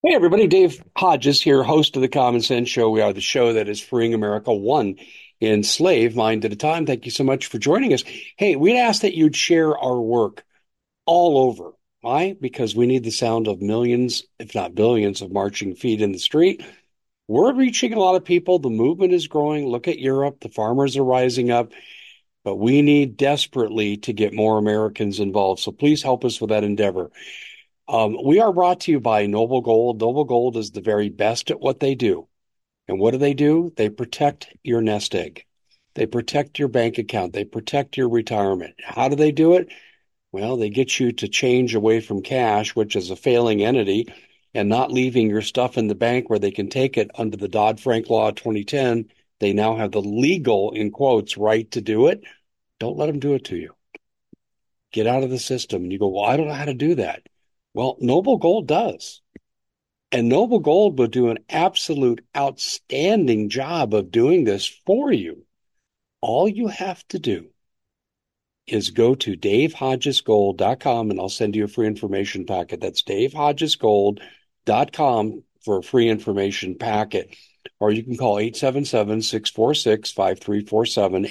Hey, everybody. Dave Hodges here, host of the Common Sense Show. We are the show that is freeing America one enslaved mind at a time. Thank you so much for joining us. Hey, we'd ask that you'd share our work all over. Why? Because we need the sound of millions, if not billions, of marching feet in the street. We're reaching a lot of people. The movement is growing. Look at Europe. The farmers are rising up, but we need desperately to get more Americans involved. So please help us with that endeavor. We are brought to you by Noble Gold. Noble Gold is the very best at what they do. And what do? They protect your nest egg. They protect your bank account. They protect your retirement. How do they do it? Well, they get you to change away from cash, which is a failing entity, and not leaving your stuff in the bank where they can take it under the Dodd-Frank Law of 2010. They now have the legal, in quotes, right to do it. Don't let them do it to you. Get out of the system. And you go, well, I don't know how to do that. Well, Noble Gold does. And Noble Gold will do an absolute outstanding job of doing this for you. All you have to do is go to davehodgesgold.com and I'll send you a free information packet. That's davehodgesgold.com for a free information packet. Or you can call 877-646-5347,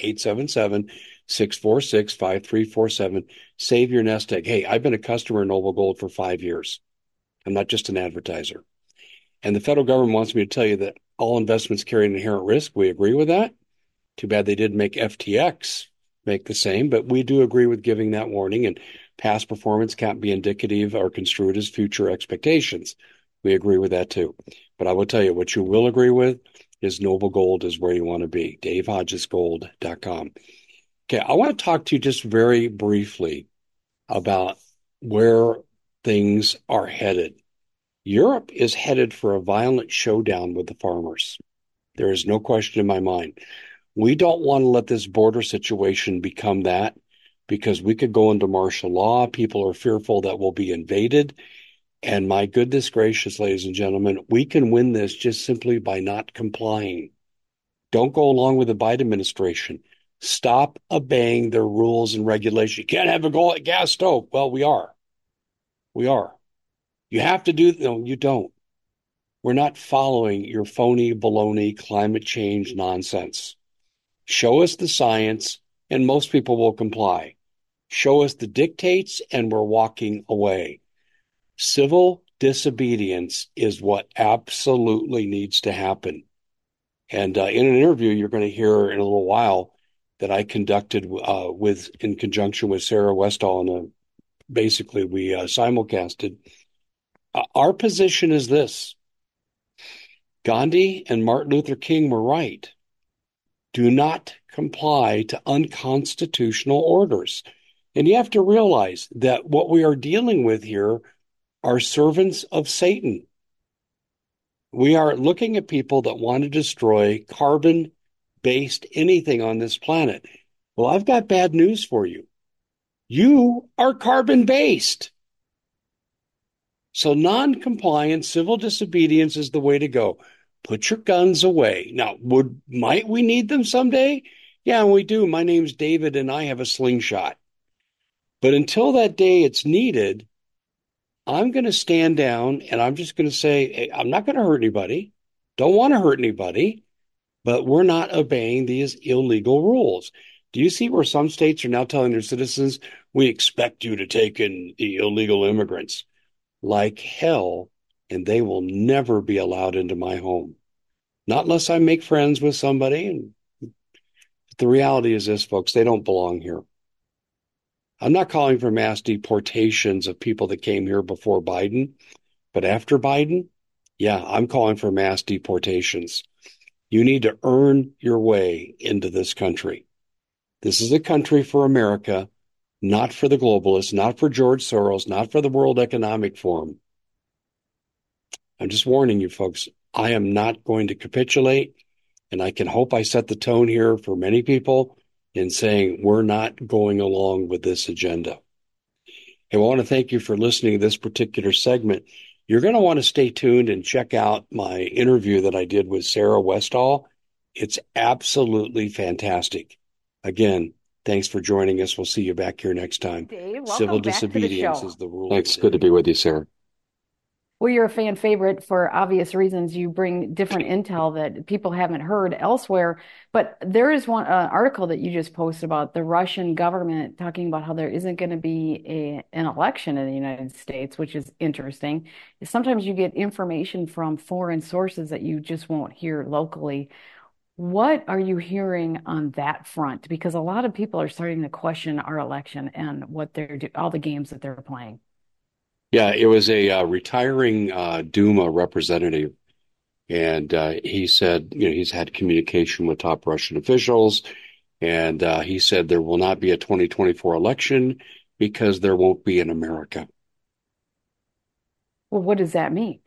877-646-5347. Save your nest egg. Hey, I've been a customer of Noble Gold for 5 years. I'm not just an advertiser. And the federal government wants me to tell you that all investments carry an inherent risk. We agree with that. Too bad they didn't make FTX make the same, but we do agree with giving that warning, and past performance can't be indicative or construed as future expectations. We agree with that too. But I will tell you what you will agree with is Noble Gold is where you want to be. DaveHodgesGold.com. Okay, I want to talk to you just very briefly about where things are headed. Europe is headed for a violent showdown with the farmers. There is no question in my mind. We don't want to let this border situation become that because we could go into martial law. People are fearful that we'll be invaded. And my goodness gracious, ladies and gentlemen, we can win this just simply by not complying. Don't go along with the Biden administration. Stop obeying their rules and regulations. You can't have a gas stove. Well, we are. We are. You have to do, no, you don't. We're not following your phony baloney climate change nonsense. Show us the science, and most people will comply. Show us the dictates, and we're walking away. Civil disobedience is what absolutely needs to happen. And in an interview you're going to hear in a little while that I conducted in conjunction with Sarah Westall, and basically we simulcasted. Our position is this. Gandhi and Martin Luther King were right. Do not comply to unconstitutional orders. And you have to realize that what we are dealing with here are servants of Satan. We are looking at people that want to destroy carbon-based anything on this planet. Well, I've got bad news for you. You are carbon-based. So non-compliance, civil disobedience is the way to go. Put your guns away. Now, might we need them someday? Yeah, we do. My name's David and I have a slingshot. But until that day it's needed, I'm going to stand down and I'm just going to say, hey, I'm not going to hurt anybody. Don't want to hurt anybody, but we're not obeying these illegal rules. Do you see where some states are now telling their citizens, we expect you to take in the illegal immigrants? Like hell, and they will never be allowed into my home. Not unless I make friends with somebody. And the reality is this, folks, they don't belong here. I'm not calling for mass deportations of people that came here before Biden, but after Biden, yeah, I'm calling for mass deportations. You need to earn your way into this country. This is a country for America, not for the globalists, not for George Soros, not for the World Economic Forum. I'm just warning you, folks, I am not going to capitulate, and I can hope I set the tone here for many people in saying we're not going along with this agenda. I want to thank you for listening to this particular segment. You're going to want to stay tuned and check out my interview that I did with Sarah Westall. It's absolutely fantastic. Again, thanks for joining us. We'll see you back here next time. Dave, Civil welcome back to the disobedience show. is the rule. Thanks. Good to be with you, Sarah. Well, you're a fan favorite for obvious reasons. You bring different intel that people haven't heard elsewhere. But there is one article that you just posted about the Russian government talking about how there isn't going to be an election in the United States, which is interesting. Sometimes you get information from foreign sources that you just won't hear locally. What are you hearing on that front? Because a lot of people are starting to question our election and what they're do all the games that they're playing. Yeah, it was a retiring Duma representative, and he said, he's had communication with top Russian officials, and he said there will not be a 2024 election because there won't be an America. Well, what does that mean?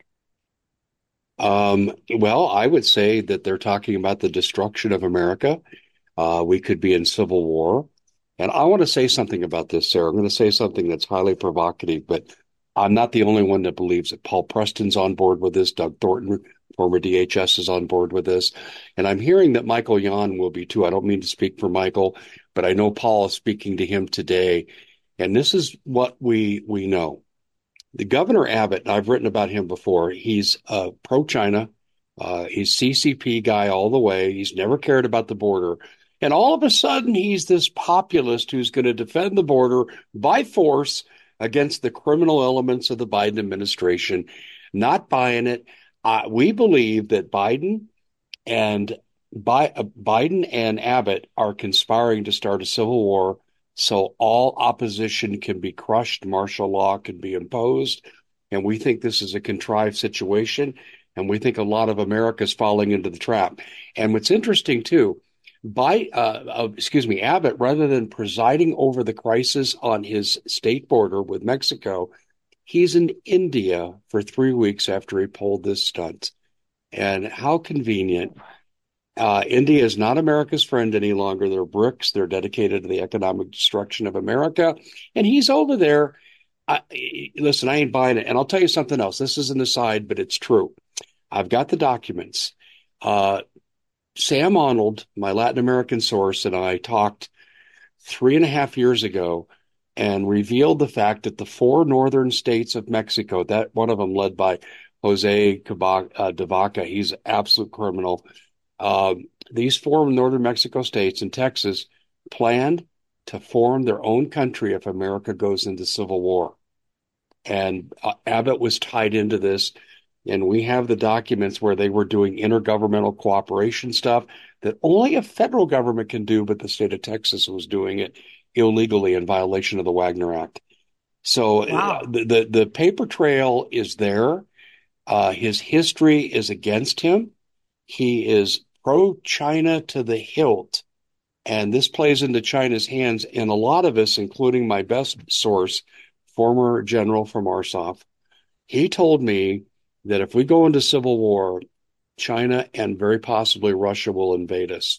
Well, I would say that they're talking about the destruction of America. We could be in civil war. And I want to say something about this, Sarah. I'm going to say something that's highly provocative, but I'm not the only one that believes it. Paul Preston's on board with this. Doug Thornton, former DHS, is on board with this. And I'm hearing that Michael Yon will be too. I don't mean to speak for Michael, but I know Paul is speaking to him today. And this is what we know. The Governor Abbott, and I've written about him before, he's pro-China. He's CCP guy all the way. He's never cared about the border. And all of a sudden, he's this populist who's going to defend the border by force against the criminal elements of the Biden administration. Not buying it. We believe that and Biden and Abbott are conspiring to start a civil war so all opposition can be crushed, martial law can be imposed. And we think this is a contrived situation. And we think a lot of America is falling into the trap. And what's interesting too, Abbott, rather than presiding over the crisis on his state border with Mexico, he's in India for 3 weeks after he pulled this stunt. And how convenient. India is not America's friend any longer. They're BRICS. They're dedicated to the economic destruction of America. And he's over there. Listen, I ain't buying it. And I'll tell you something else. This is an aside, but it's true. I've got the documents. Sam Arnold, my Latin American source, and I talked 3.5 years ago and revealed the fact that the four northern states of Mexico, that one of them led by Jose de Vaca, he's an absolute criminal. These four northern Mexico states and Texas planned to form their own country if America goes into civil war. And Abbott was tied into this. And we have the documents where they were doing intergovernmental cooperation stuff that only a federal government can do, but the state of Texas was doing it illegally in violation of the Wagner Act. So Wow. the paper trail is there. His history is against him. He is pro-China to the hilt, and this plays into China's hands. And a lot of us, including my best source, former general from RSOF, he told me that if we go into civil war, China and very possibly Russia will invade us.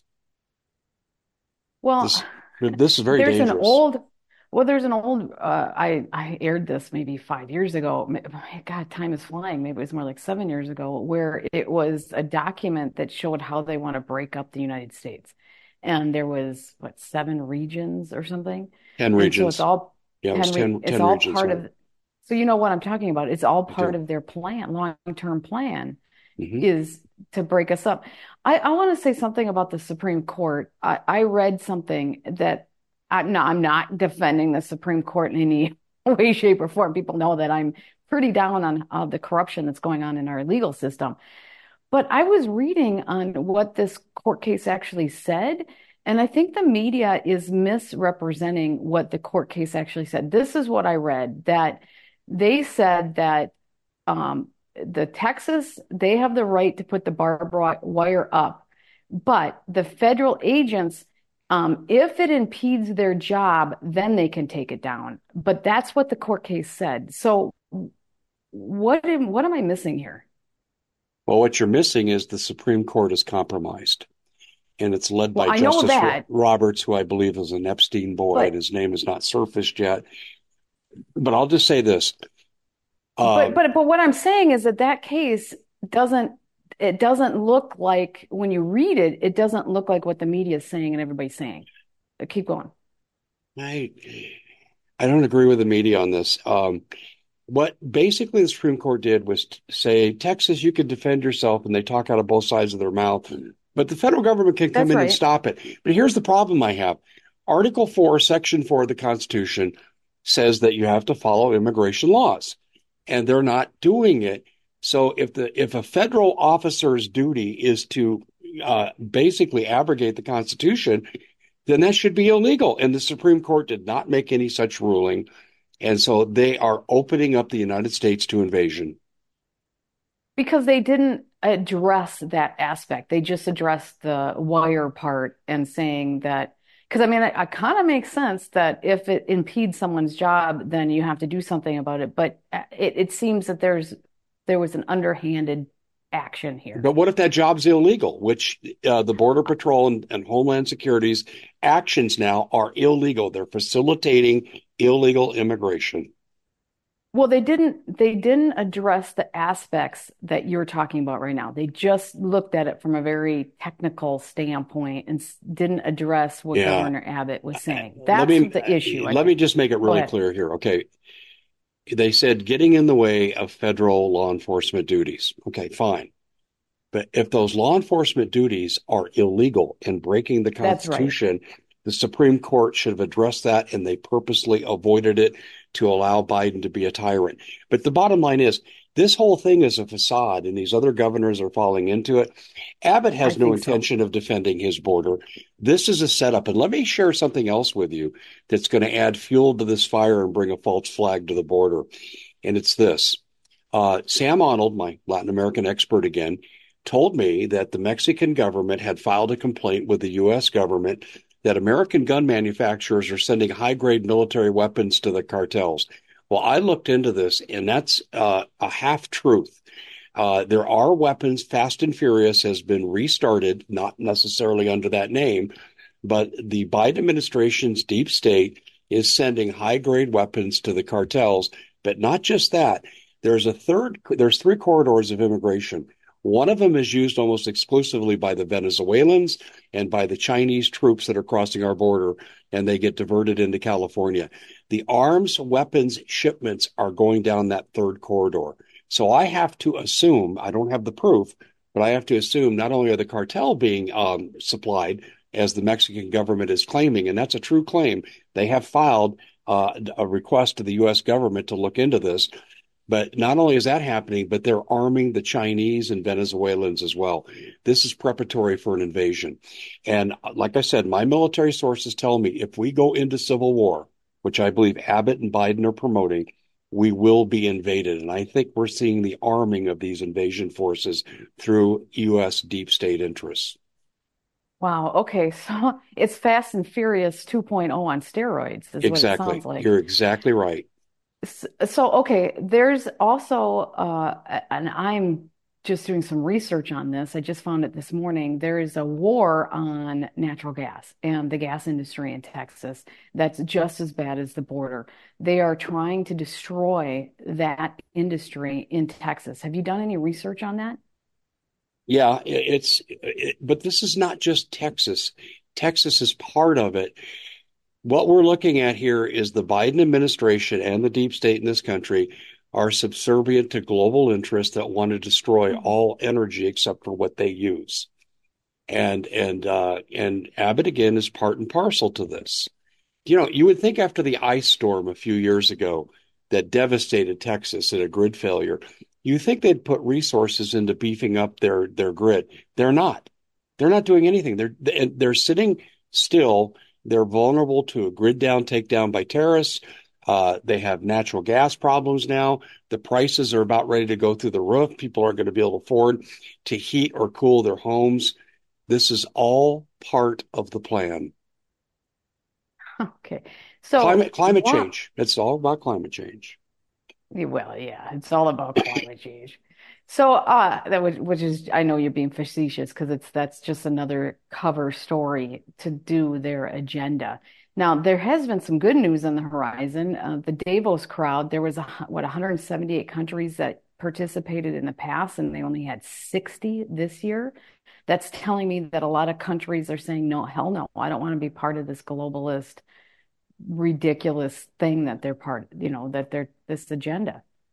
Well, This is very there's an dangerous. old, there's an old, I aired this maybe 5 years ago. God, time is flying. Maybe it was more like 7 years ago, where it was a document that showed how they want to break up the United States. And there was, what, 7 regions or something? 10 And so it's regions. all Yeah, it was 10, it's 10 all regions, part right? of, so you know what I'm talking about. It's all I part do. of their plan, long-term plan Hmm. is to break us up. I want to say something about the Supreme Court. I read something that no, I'm not defending the Supreme Court in any way, shape, or form. People know that I'm pretty down on the corruption that's going on in our legal system. But I was reading on what this court case actually said, and I think the media is misrepresenting what the court case actually said. This is what I read, that they said that the Texas, they have the right to put the barbed wire up, but the federal agents, if it impedes their job, then they can take it down. But that's what the court case said. So what am I missing here? Well, what you're missing is the Supreme Court is compromised, and it's led Well, by I know Justice that, Roberts, who I believe is an Epstein boy, and but his name has not surfaced yet. But I'll just say this. but Um, but but what I'm saying is that that case doesn't it doesn't look like when you read it, it doesn't look like what the media is saying and everybody's saying. Keep going. I I don't agree with the media on this. What basically the Supreme Court did was say, Texas, you can defend yourself, and they talk out of both sides of their mouth, but the federal government can come That's in and right. stop it. But here's the problem I have. Article 4, Section 4 of the Constitution says that you have to follow immigration laws, and they're not doing it. So if a federal officer's duty is to basically abrogate the Constitution, then that should be illegal. And the Supreme Court did not make any such ruling. And so they are opening up the United States to invasion. Because they didn't address that aspect. They just addressed the wire part and saying that, because I mean, it kind of makes sense that if it impedes someone's job, then you have to do something about it. But it seems that there was an underhanded action here. But what if that job's illegal, which the Border Patrol and Homeland Security's actions now are illegal? They're facilitating illegal immigration. Well, they didn't address the aspects that you're talking about right now. They just looked at it from a very technical standpoint and didn't address what Yeah. Governor Abbott was saying. Let That's me the issue, I let me think. just make it Go really ahead. clear here. Okay. They said getting in the way of federal law enforcement duties. Okay, fine. But if those law enforcement duties are illegal and breaking the That's right. Constitution, the Supreme Court should have addressed that, and they purposely avoided it to allow Biden to be a tyrant. But the bottom line is, this whole thing is a facade, and these other governors are falling into it. Abbott I has no think so. intention of defending his border. This is a setup. And let me share something else with you that's going to add fuel to this fire and bring a false flag to the border. And it's this. Sam Arnold, my Latin American expert again, told me that the Mexican government had filed a complaint with the U.S. government that American gun manufacturers are sending high-grade military weapons to the cartels. Well, I looked into this, and that's a half truth. There are weapons. Fast and Furious has been restarted, not necessarily under that name, but the Biden administration's deep state is sending high-grade weapons to the cartels. But not just that. There's three corridors of immigration. One of them is used almost exclusively by the Venezuelans and by the Chinese troops that are crossing our border, and they get diverted into California. The arms weapons shipments are going down that third corridor. So I have to assume, I don't have the proof, but I have to assume not only are the cartel being supplied, as the Mexican government is claiming, and that's a true claim, they have filed a request to the U.S. government to look into this. But not only is that happening, but they're arming the Chinese and Venezuelans as well. This is preparatory for an invasion. And like I said, my military sources tell me if we go into civil war, which I believe Abbott and Biden are promoting, we will be invaded. And I think we're seeing the arming of these invasion forces through U.S. deep state interests. Wow. Okay. So it's Fast and Furious 2.0 on steroids, is what it sounds Exactly. like. You're exactly right. So, okay, there's also, and I'm just doing some research on this. I just found it this morning. There is a war on natural gas and the gas industry in Texas that's just as bad as the border. They are trying to destroy that industry in Texas. Have you done any research on that? Yeah, but this is not just Texas. Texas is part of it. What we're looking at here is the Biden administration and the deep state in this country are subservient to global interests that want to destroy Mhm. all energy except for what they use. And Abbott again is part and parcel to this. You know, you would think after the ice storm a few years ago that devastated Texas in a grid failure, you think they'd put resources into beefing up their grid. They're not. They're not doing anything. They're sitting still. They're vulnerable to a grid down, takedown by terrorists. They have natural gas problems now. The prices are about ready to go through the roof. People aren't going to be able to afford to heat or cool their homes. This is all part of the plan. Okay. So, Climate what? change. It's all about climate change. Well, yeah, it's all about climate change. So, which is, I know you're being facetious because that's just another cover story to do their agenda. Now, there has been some good news on the horizon. The Davos crowd, there was 178 countries that participated in the past, and they only had 60 this year. That's telling me that a lot of countries are saying, no, hell no, I don't want to be part of this globalist ridiculous thing that they're part, that they're this agenda.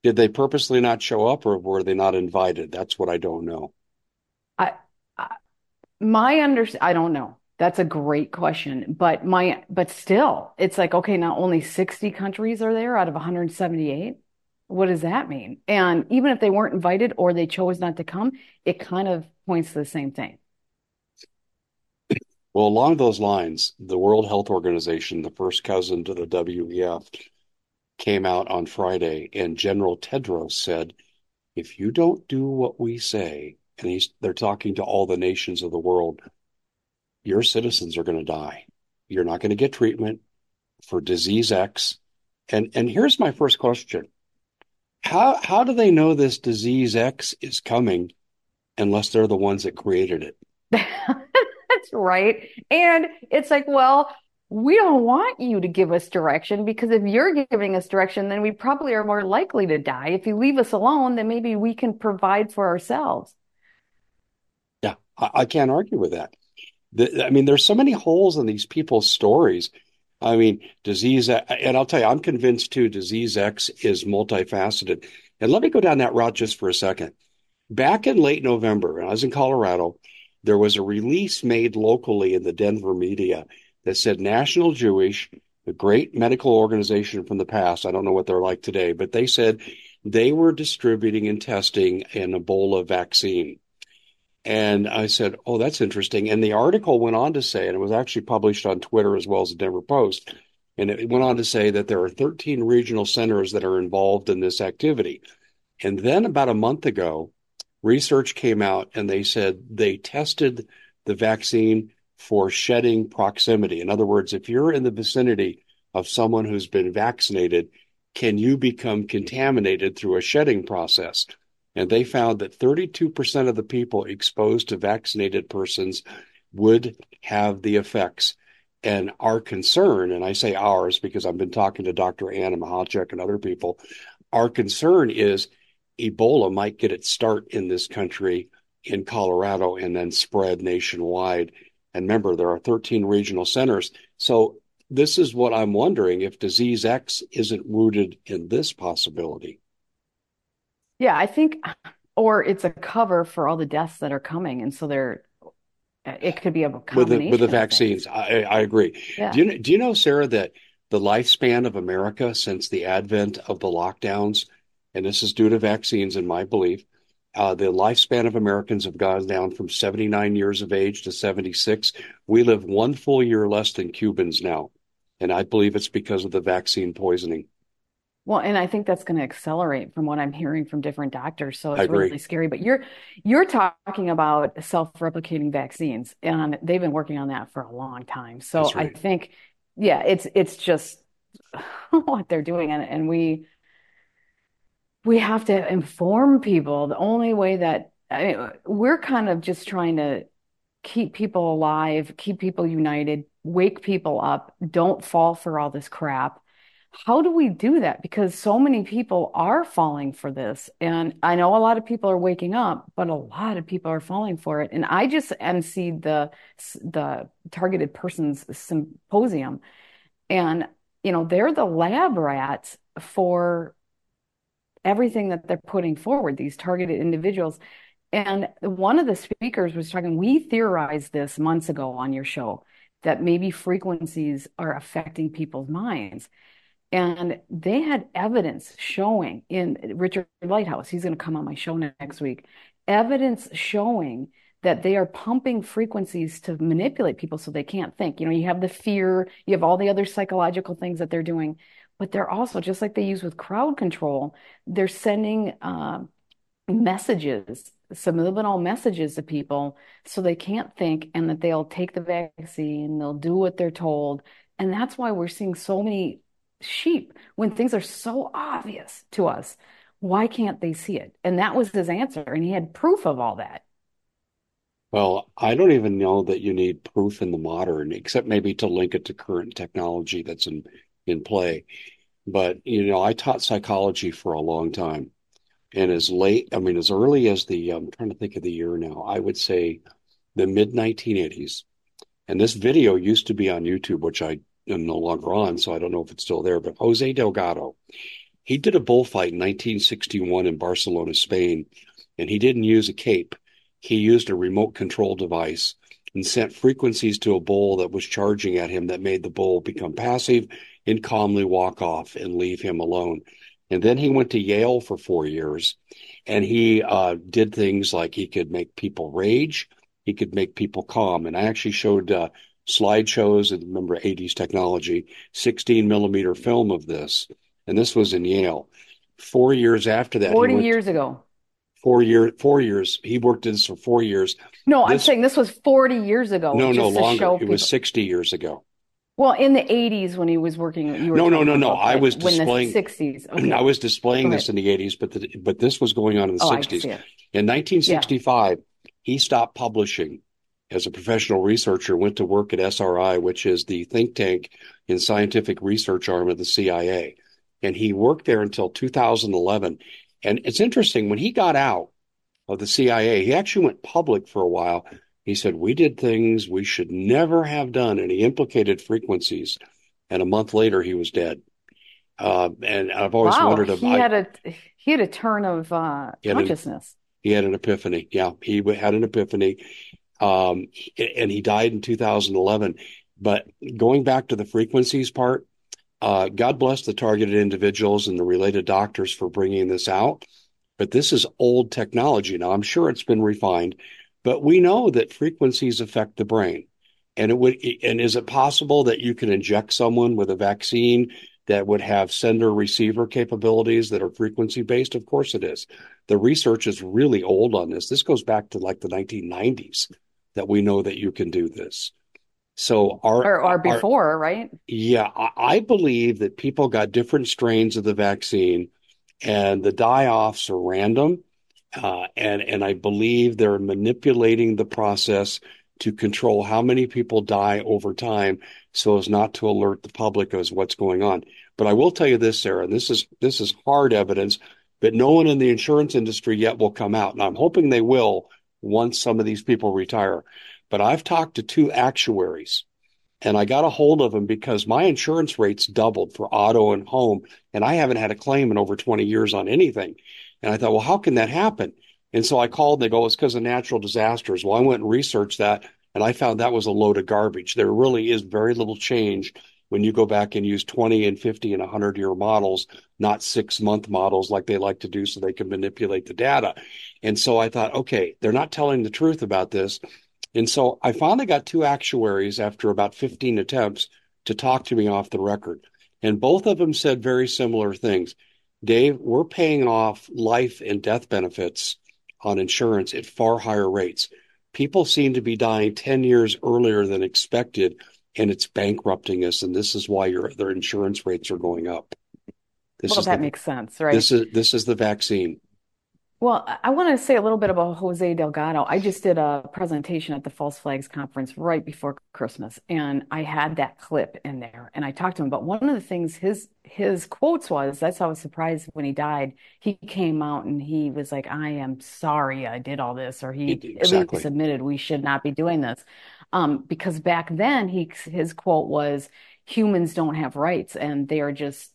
Did they purposely not show up or were they not invited? That's what I don't know. I, I my under I don't know. That's a great question, but still, it's like okay, now only 60 countries are there out of 178. What does that mean? And even if they weren't invited or they chose not to come, it kind of points to the same thing. Well, along those lines, the World Health Organization, the first cousin to the WEF, came out on Friday, and General Tedros said, if you don't do what we say, and they're talking to all the nations of the world, your citizens are going to die. You're not going to get treatment for disease X. And here's my first question. How do they know this disease X is coming unless they're the ones that created it? That's right. And it's like, well, we don't want you to give us direction because if you're giving us direction, then we probably are more likely to die. If you leave us alone, then maybe we can provide for ourselves. Yeah, I can't argue with that. I mean, there's so many holes in these people's stories. I mean, and I'll tell you, I'm convinced too, disease X is multifaceted. And let me go down that route just for a second. Back in late November, when I was in Colorado, there was a release made locally in the Denver media that said National Jewish, a great medical organization from the past, I don't know what they're like today, but they said they were distributing and testing an Ebola vaccine. And I said, oh, that's interesting. And the article went on to say, and it was actually published on Twitter as well as the Denver Post, and it went on to say that there are 13 regional centers that are involved in this activity. And then about a month ago, research came out and they said they tested the vaccine for shedding proximity. In other words, if you're in the vicinity of someone who's been vaccinated, can you become contaminated through a shedding process? And they found that 32% of the people exposed to vaccinated persons would have the effects. And our concern, and I say ours because I've been talking to Dr. Anna Mahalchek and other people, our concern is Ebola might get its start in this country in Colorado and then spread nationwide. And remember, there are 13 regional centers. So this is what I'm wondering if disease X isn't rooted in this possibility. Yeah, I think, or it's a cover for all the deaths that are coming. And so it could be a With the combination of vaccines. things. I agree. Yeah. Do you know, Sarah, that the lifespan of America since the advent of the lockdowns, and this is due to vaccines, in my belief, the lifespan of Americans have gone down from 79 years of age to 76. We live one full year less than Cubans now, and I believe it's because of the vaccine poisoning. Well, and I think that's going to accelerate from what I'm hearing from different doctors. So I it's agree. really scary. But you're talking about self-replicating vaccines, and they've been working on that for a long time. So That's I right. think, yeah, it's just what they're doing, and we have to inform people. The only way that I mean, we're kind of just trying to keep people alive, keep people united, wake people up, don't fall for all this crap. How do we do that? Because so many people are falling for this. And I know a lot of people are waking up, but a lot of people are falling for it. And I just emceed the targeted persons symposium. And, they're the lab rats for everything that they're putting forward, these targeted individuals. And one of the speakers was talking, we theorized this months ago on your show, that maybe frequencies are affecting people's minds. And they had evidence showing in Richard Lighthouse, he's going to come on my show next week, evidence showing that they are pumping frequencies to manipulate people so they can't think. You have the fear, you have all the other psychological things that they're doing, but they're also, just like they use with crowd control, they're sending messages, subliminal messages to people so they can't think and that they'll take the vaccine, they'll do what they're told. And that's why we're seeing so many sheep when things are so obvious to us. Why can't they see it? And that was his answer. And he had proof of all that. Well, I don't even know that you need proof in the modern, except maybe to link it to current technology that's in play. But, I taught psychology for a long time. And as early as I'm trying to think of the year now, I would say the mid 1980s. And this video used to be on YouTube, which I am no longer on, so I don't know if it's still there. But Jose Delgado, He did a bullfight in 1961 in Barcelona, Spain, and he didn't use a cape. He used a remote control device and sent frequencies to a bull that was charging at him that made the bull become passive and calmly walk off and leave him alone. And then he went to Yale for 4 years, and he did things like he could make people rage, he could make people calm. And I actually showed slideshows, and remember 80s technology, 16 millimeter film of this. And this was in Yale. 4 years after that, 40 years ago. 4 years. He worked in this for 4 years. No, I'm saying this was 40 years ago, No, just to longer. show It people. was 60 years ago. Well, in the 80s when he was working, you were No. talking about I that, was when the displaying. 60s. Okay. I was displaying Go this in ahead. the 80s, but this was going on in the Oh, I 60s. see it. In Yeah. 1965, he stopped publishing as a professional researcher, went to work at SRI, which is the think tank and scientific research arm of the CIA. And he worked there until 2011. And it's interesting, when he got out of the CIA, he actually went public for a while. He said, we did things we should never have done, and he implicated frequencies. And a month later, he was dead. And I've always Wow, wondered, he had a turn of he had an, consciousness. he had an epiphany. Yeah, he had an epiphany. And he died in 2011. But going back to the frequencies part, God bless the targeted individuals and the related doctors for bringing this out. But this is old technology. Now, I'm sure it's been refined, but we know that frequencies affect the brain. And is it possible that you can inject someone with a vaccine that would have sender receiver capabilities that are frequency based? Of course it is. The research is really old on this. This goes back to like the 1990s that we know that you can do this. So Or before, right? yeah, I believe that people got different strains of the vaccine, and the die-offs are random. And I believe they're manipulating the process to control how many people die over time so as not to alert the public as what's going on. But I will tell you this, Sarah, and this is hard evidence, but no one in the insurance industry yet will come out. And I'm hoping they will once some of these people retire. But I've talked to two actuaries, and I got a hold of them because my insurance rates doubled for auto and home, and I haven't had a claim in over 20 years on anything. And I thought, well, how can that happen? And so I called, and they go, it's because of natural disasters. Well, I went and researched that, and I found that was a load of garbage. There really is very little change when you go back and use 20 and 50 and 100-year models, not 6-month models like they like to do so they can manipulate the data. And so I thought, okay, they're not telling the truth about this. And so I finally got two actuaries after about 15 attempts to talk to me off the record. And both of them said very similar things. Dave, we're paying off life and death benefits on insurance at far higher rates. People seem to be dying 10 years earlier than expected, and it's bankrupting us. And this is why their insurance rates are going up. Well, that makes sense, right? This is the vaccine. Well, I want to say a little bit about Jose Delgado. I just did a presentation at the False Flags Conference right before Christmas, and I had that clip in there, and I talked to him about one of the things his quotes was, that's how I was surprised when he died. He came out and he was like, I am sorry I did all this, or he at least admitted we should not be doing this. Because back then his quote was, humans don't have rights, and they are just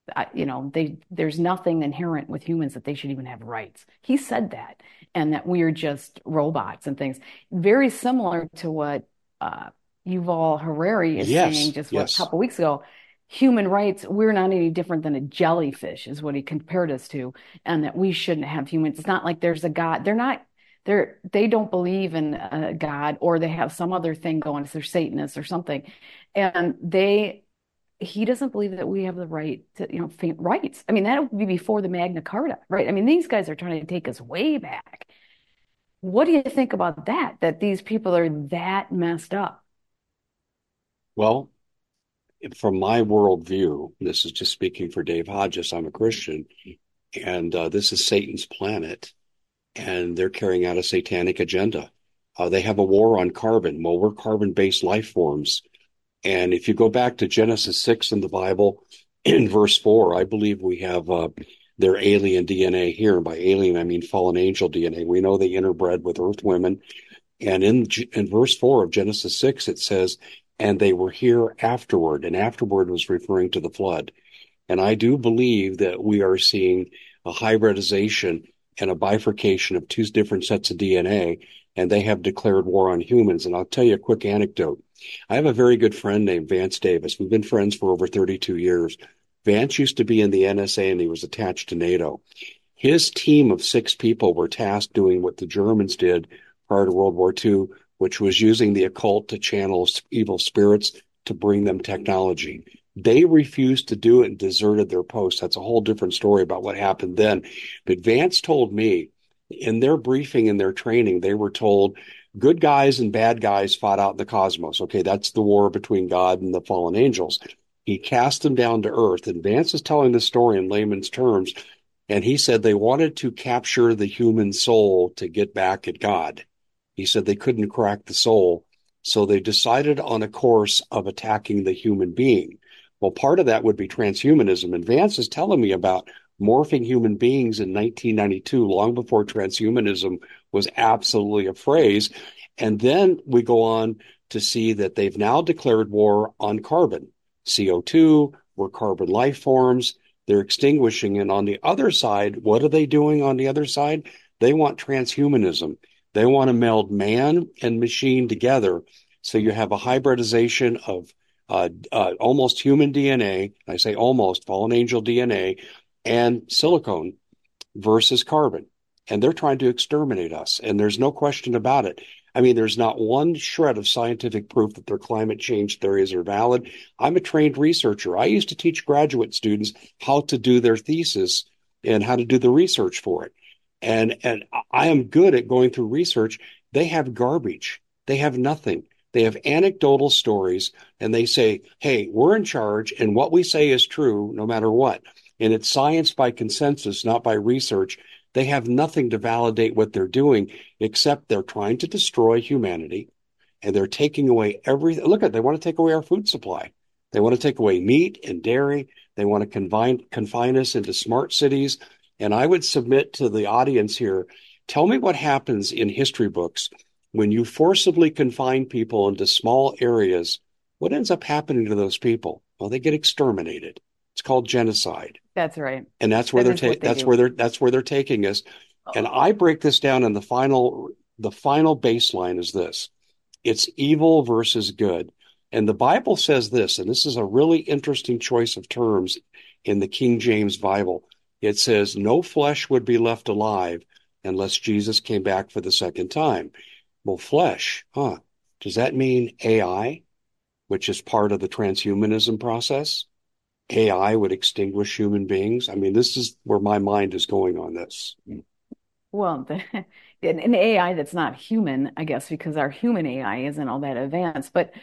there's nothing inherent with humans that they should even have rights. He said that, and that we are just robots and things. Very similar to what Yuval Harari is saying just a couple weeks ago. Human rights, we're not any different than a jellyfish, is what he compared us to, and that we shouldn't have humans. It's not like there's a God. They don't believe in a God, or they have some other thing going. They're Satanists or something, and he doesn't believe that we have the right to, rights. I mean, that would be before the Magna Carta, right? I mean, these guys are trying to take us way back. What do you think about that these people are that messed up? Well, from my worldview, this is just speaking for Dave Hodges, I'm a Christian, and this is Satan's planet, and they're carrying out a satanic agenda. They have a war on carbon. Well, we're carbon-based life forms. And if you go back to Genesis 6 in the Bible, in verse 4, I believe we have their alien DNA here. And by alien, I mean fallen angel DNA. We know they interbred with earth women. And in verse 4 of Genesis 6, it says, and they were here afterward. And afterward was referring to the flood. And I do believe that we are seeing a hybridization and a bifurcation of two different sets of DNA, and they have declared war on humans. And I'll tell you a quick anecdote. I have a very good friend named Vance Davis. We've been friends for over 32 years. Vance used to be in the NSA and he was attached to NATO. His team of 6 people were tasked doing what the Germans did prior to World War II, which was using the occult to channel evil spirits to bring them technology. They refused to do it and deserted their post. That's a whole different story about what happened then. But Vance told me in their briefing and their training, they were told good guys and bad guys fought out in the cosmos. Okay, that's the war between God and the fallen angels. He cast them down to earth. And Vance is telling the story in layman's terms. And he said they wanted to capture the human soul to get back at God. He said they couldn't crack the soul. So they decided on a course of attacking the human being. Well, part of that would be transhumanism. And Vance is telling me about morphing human beings in 1992, long before transhumanism was absolutely a phrase. And then we go on to see that they've now declared war on carbon, CO2, we're carbon life forms. They're extinguishing. And on the other side, what are they doing on the other side? They want transhumanism. They want to meld man and machine together. So you have a hybridization of almost human DNA. I say almost fallen angel DNA and silicone versus carbon. And they're trying to exterminate us. And there's no question about it. I mean, there's not one shred of scientific proof that their climate change theories are valid. I'm a trained researcher. I used to teach graduate students how to do their thesis and how to do the research for it. And I am good at going through research. They have garbage. They have nothing. They have anecdotal stories and they say, hey, we're in charge and what we say is true no matter what. And it's science by consensus, not by research. They have nothing to validate what they're doing, except they're trying to destroy humanity and they're taking away everything. Look they want to take away our food supply. They want to take away meat and dairy. They want to confine us into smart cities. And I would submit to the audience here, tell me what happens in history books when you forcibly confine people into small areas. What ends up happening to those people? Well, they get exterminated. It's called genocide. That's right. And that's where that's where they're taking us. And I break this down in the final baseline is this. It's evil versus good. And the Bible says this, and this is a really interesting choice of terms in the King James Bible. It says, no flesh would be left alive unless Jesus came back for the second time. Well, flesh, does that mean AI, which is part of the transhumanism process? AI would extinguish human beings? I mean, this is where my mind is going on this. Well, an AI that's not human, I guess, because our human AI isn't all that advanced. But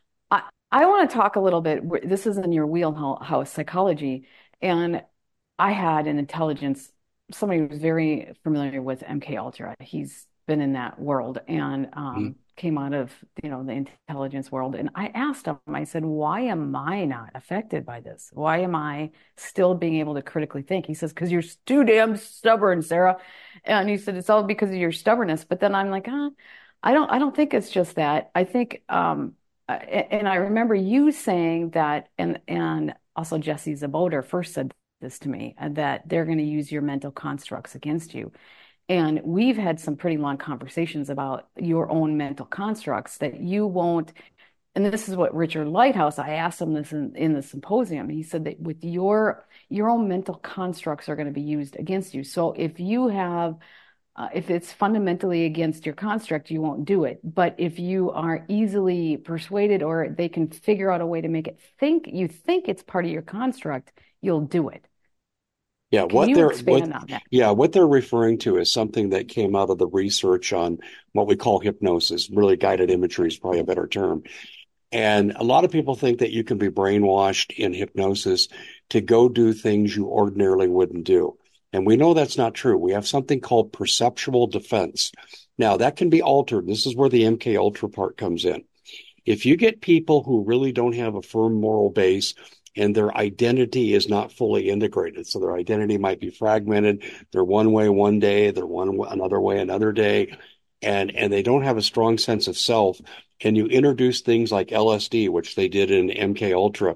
I want to talk a little bit. This is in your wheelhouse, psychology. And I had an intelligence, somebody who was very familiar with MK Ultra. He's been in that world and came out of, the intelligence world. And I asked him, I said, why am I not affected by this? Why am I still being able to critically think? He says, because you're too damn stubborn, Sarah. And he said, it's all because of your stubbornness. But then I'm like, I don't think it's just that. I think, and I remember you saying that, and also Jesse Zaboter first said this to me, that they're going to use your mental constructs against you. And we've had some pretty long conversations about your own mental constructs that you won't. And this is what Richard Lighthouse, I asked him this in the symposium. He said that with your own mental constructs are going to be used against you. So if you have, if it's fundamentally against your construct, you won't do it. But if you are easily persuaded or they can figure out a way to make it you think it's part of your construct, you'll do it. Yeah, Can you expand on that? Yeah, what they're referring to is something that came out of the research on what we call hypnosis. Really guided imagery is probably a better term. And a lot of people think that you can be brainwashed in hypnosis to go do things you ordinarily wouldn't do. And we know that's not true. We have something called perceptual defense. Now, that can be altered. This is where the MK Ultra part comes in. If you get people who really don't have a firm moral base and their identity is not fully integrated, so their identity might be fragmented, they're one way one day, they're another way another day, and they don't have a strong sense of self, and you introduce things like LSD, which they did in MK Ultra,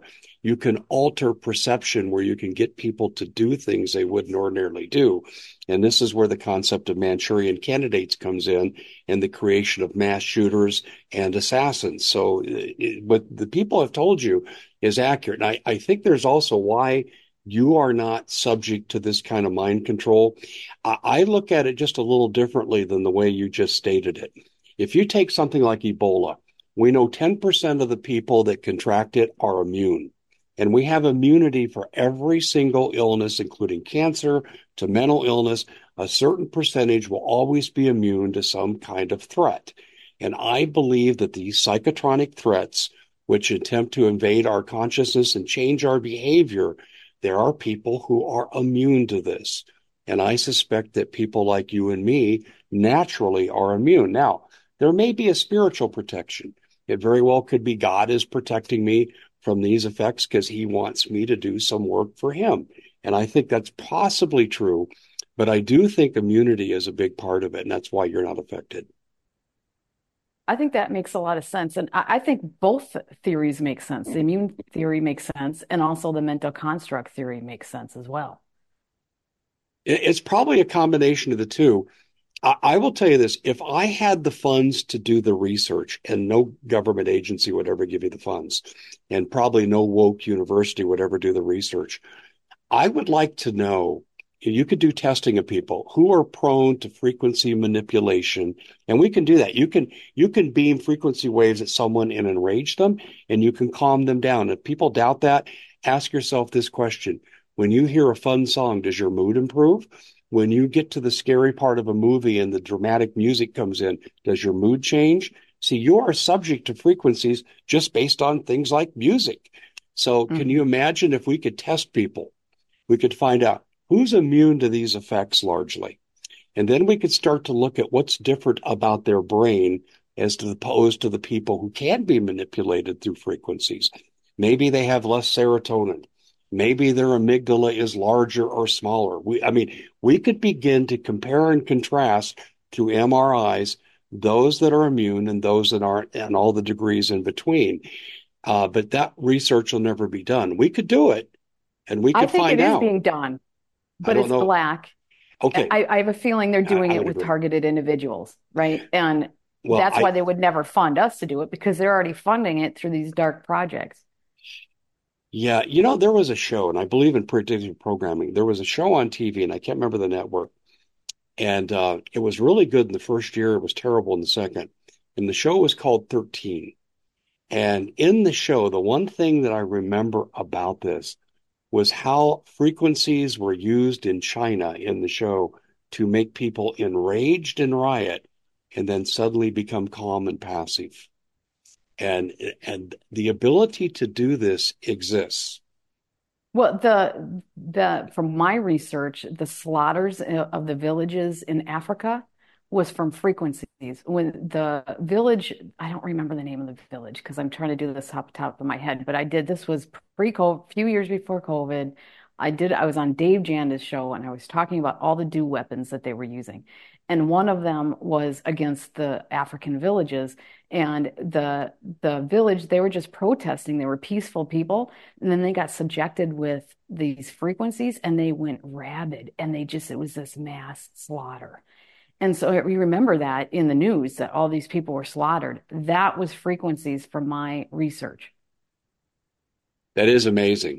you can alter perception where you can get people to do things they wouldn't ordinarily do. And this is where the concept of Manchurian candidates comes in and the creation of mass shooters and assassins. So what the people have told you is accurate. And I think there's also why you are not subject to this kind of mind control. I look at it just a little differently than the way you just stated it. If you take something like Ebola, we know 10% of the people that contract it are immune. And we have immunity for every single illness, including cancer to mental illness. A certain percentage will always be immune to some kind of threat. And I believe that these psychotronic threats, which attempt to invade our consciousness and change our behavior, there are people who are immune to this. And I suspect that people like you and me naturally are immune. Now, there may be a spiritual protection. It very well could be God is protecting me from these effects because he wants me to do some work for him. And I think that's possibly true, but I do think immunity is a big part of it, and that's why you're not affected. I think that makes a lot of sense. And I think both theories make sense. The immune theory makes sense, and also the mental construct theory makes sense as well. It's probably a combination of the two. I will tell you this, if I had the funds to do the research, and no government agency would ever give you the funds, and probably no woke university would ever do the research, I would like to know, you could do testing of people who are prone to frequency manipulation, and we can do that. You can beam frequency waves at someone and enrage them, and you can calm them down. If people doubt that, ask yourself this question. When you hear a fun song, does your mood improve? When you get to the scary part of a movie and the dramatic music comes in, does your mood change? See, you are subject to frequencies just based on things like music. So can you Mhm. imagine if we could test people? We could find out who's immune to these effects largely. And then we could start to look at what's different about their brain as opposed to the people who can be manipulated through frequencies. Maybe they have less serotonin. Maybe their amygdala is larger or smaller. We could begin to compare and contrast through MRIs those that are immune and those that aren't, and all the degrees in between. But that research will never be done. We could do it, and we I could think it find is out. being done, I but don't it's know. black. Okay, I have a feeling they're doing I it would with agree. targeted individuals, right? And Well, that's why they would never fund us to do it because they're already funding it through these dark projects. yeah, there was a show, and I believe in predictive programming. There was a show on TV, and I can't remember the network. And it was really good in the first year. It was terrible in the second. And the show was called 13. And in the show, the one thing that I remember about this was how frequencies were used in China in the show to make people enraged and riot and then suddenly become calm and passive. And the ability to do this exists. Well, the from my research, the slaughters of the villages in Africa was from frequencies. When the village, I don't remember the name of the village because I'm trying to do this off the top of my head, but I did this was pre-COVID, few years before COVID. I was on Dave Janda's show and I was talking about all the dew weapons that they were using. And one of them was against the African villages. And the village, they were just protesting. They were peaceful people. And then they got subjected with these frequencies and they went rabid and it was this mass slaughter. And so we remember that in the news that all these people were slaughtered. That was frequencies from my research. That is amazing.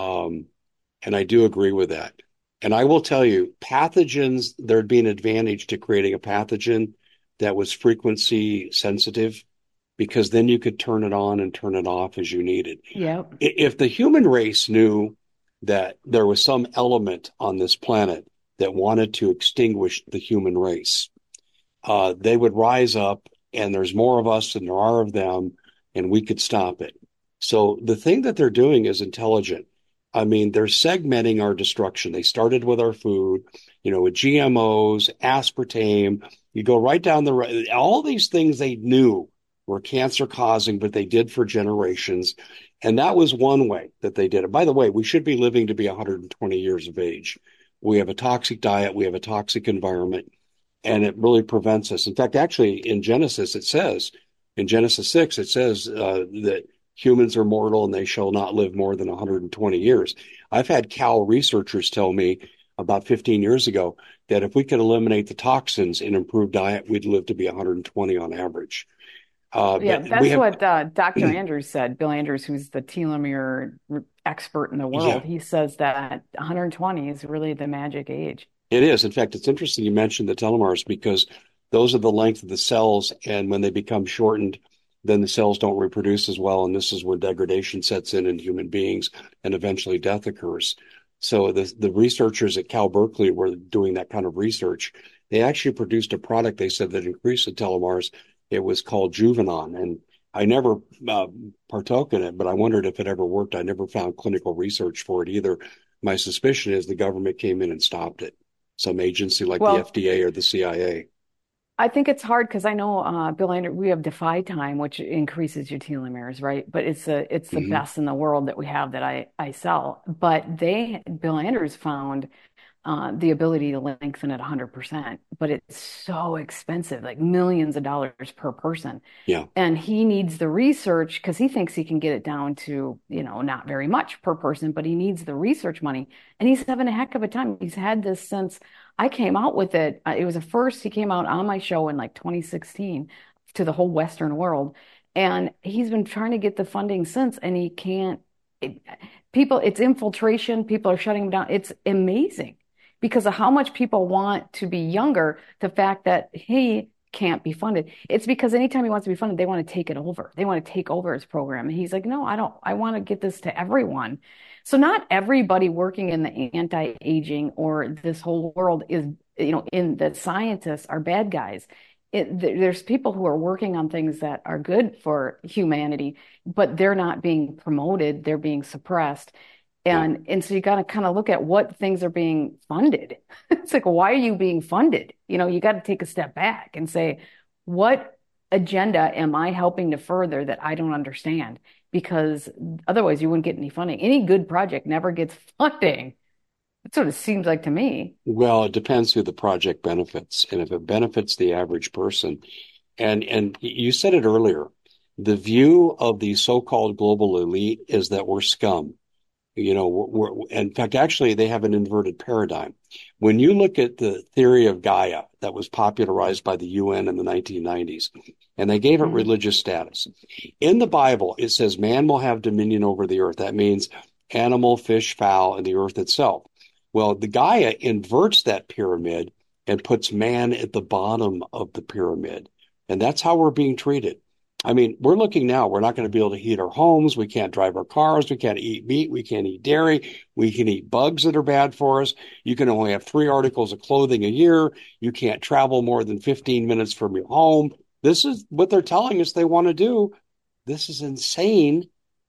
And I do agree with that. And I will tell you, pathogens, there'd be an advantage to creating a pathogen that was frequency sensitive because then you could turn it on and turn it off as you needed. Yep. If the human race knew that there was some element on this planet that wanted to extinguish the human race, they would rise up, and there's more of us than there are of them, and we could stop it. So the thing that they're doing is intelligent. I mean, they're segmenting our destruction. They started with our food, with GMOs, aspartame. You go right down the road. All these things they knew were cancer causing, but they did for generations. And that was one way that they did it. By the way, we should be living to be 120 years of age. We have a toxic diet. We have a toxic environment, and it really prevents us. In fact, actually, in Genesis 6, it says that humans are mortal and they shall not live more than 120 years. I've had Cal researchers tell me about 15 years ago that if we could eliminate the toxins and improve diet, we'd live to be 120 on average. Yeah, But we that's have, what Dr. Andrews said. Bill Andrews, who's the telomere expert in the yeah, world, he says that 120 is really the magic age. it is. In fact, it's interesting you mentioned the telomeres because those are the length of the cells, and when they become shortened, then the cells don't reproduce as well, and this is where degradation sets in human beings, and eventually death occurs. So the researchers at Cal Berkeley were doing that kind of research. They actually produced a product they said that increased the telomeres. It was called Juvenon, and I never partook in it, but I wondered if it ever worked. I never found clinical research for it either. My suspicion is the government came in and stopped it, some agency like the Well, FDA or the CIA. I think it's hard because I know Bill Andrews, we have Defy Time, which increases your telomeres, right? But it's the Hmm. best in the world that we have that I sell. But Bill Andrews found the ability to lengthen it 100%, but it's so expensive, like millions of dollars per person. Yeah. And he needs the research because he thinks he can get it down to, not very much per person, but he needs the research money. And he's having a heck of a time. He's had this since I came out with it. It was the first he came out on my show in like 2016 to the whole Western world. And he's been trying to get the funding since, and he can't. It, it's infiltration. People are shutting him down. It's amazing because of how much people want to be younger. The fact that he can't be funded. It's because anytime he wants to be funded, they want to take it over. They want to take over his program. And he's like, no, I don't. I want to get this to everyone. So not everybody working in the anti-aging or this whole world is, in the scientists are bad guys. There's people who are working on things that are good for humanity, but they're not being promoted. They're being suppressed. Yeah. And so you got to kind of look at what things are being funded. It's like, why are you being funded? You got to take a step back and say, what agenda am I helping to further that I don't understand? Because otherwise you wouldn't get any funding. Any good project never gets funding. That's what it seems like to me. Well, it depends who the project benefits. And if it benefits the average person, and you said it earlier, the view of the so-called global elite is that we're scum. In fact, actually, they have an inverted paradigm. When you look at the theory of Gaia that was popularized by the UN in the 1990s, and they gave it Mhm. religious status. In the Bible, it says man will have dominion over the earth. That means animal, fish, fowl, and the earth itself. Well, the Gaia inverts that pyramid and puts man at the bottom of the pyramid. And that's how we're being treated. I mean, we're looking now, we're not going to be able to heat our homes. We can't drive our cars. We can't eat meat. We can't eat dairy. We can eat bugs that are bad for us. You can only have 3 articles of clothing a year. You can't travel more than 15 minutes from your home. This is what they're telling us they want to do. This is insane.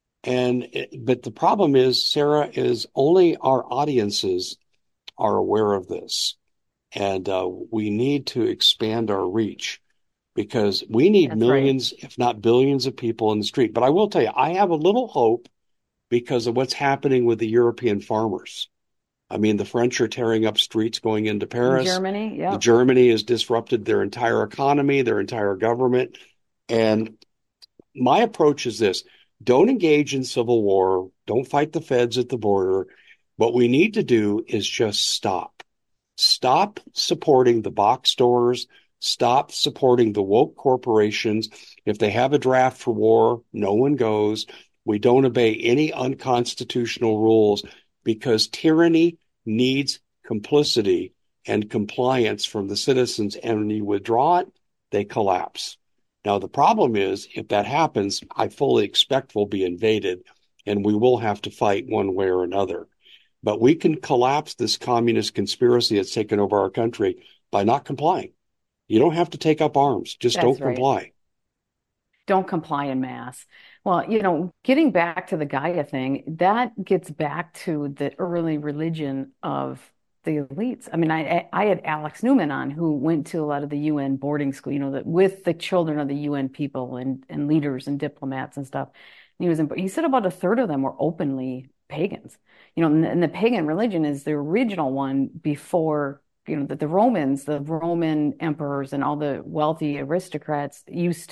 But the problem is, Sarah, is only our audiences are aware of this. And we need to expand our reach because we need That's right. millions, if not billions, of people in the street. But I will tell you, I have a little hope because of what's happening with the European farmers. I mean, the French are tearing up streets going into In Paris. Germany, The yep. Germany has disrupted their entire economy, their entire government. And my approach is this: don't engage in civil war, don't fight the feds at the border. What we need to do is just stop. Stop supporting the box stores. Stop supporting the woke corporations. If they have a draft for war, no one goes. We don't obey any unconstitutional rules because tyranny needs complicity and compliance from the citizens. And when you withdraw it, they collapse. Now, the problem is, if that happens, I fully expect we'll be invaded and we will have to fight one way or another. But we can collapse this communist conspiracy that's taken over our country by not complying. You don't have to take up arms, just That's don't right. comply. Don't comply in mass. Well, getting back to the Gaia thing, that gets back to the early religion of the elites. I mean, I had Alex Newman on who went to a lot of the UN boarding school, that with the children of the UN people and leaders and diplomats and stuff. And he said about a third of them were openly pagans. And the pagan religion is the original one before, that the Roman emperors and all the wealthy aristocrats used to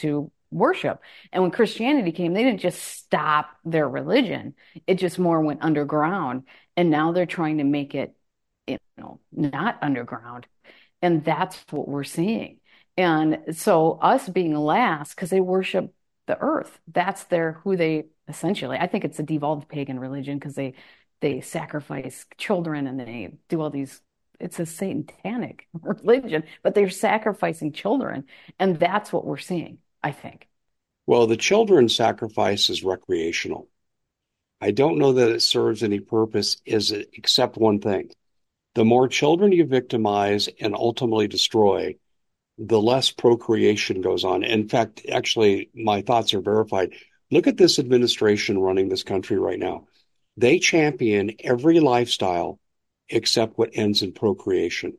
worship. And when Christianity came, they didn't just stop their religion. It just more went underground. And now they're trying to make it, not underground. And that's what we're seeing. And so us being last, because they worship the earth, that's who they essentially, I think it's a devolved pagan religion because they sacrifice children and they do all these, it's a satanic religion, but they're sacrificing children. And that's what we're seeing, I think. Well, the children sacrifice is recreational. I don't know that it serves any purpose except one thing. The more children you victimize and ultimately destroy, the less procreation goes on. In fact, actually, my thoughts are verified. Look at this administration running this country right now. They champion every lifestyle except what ends in procreation.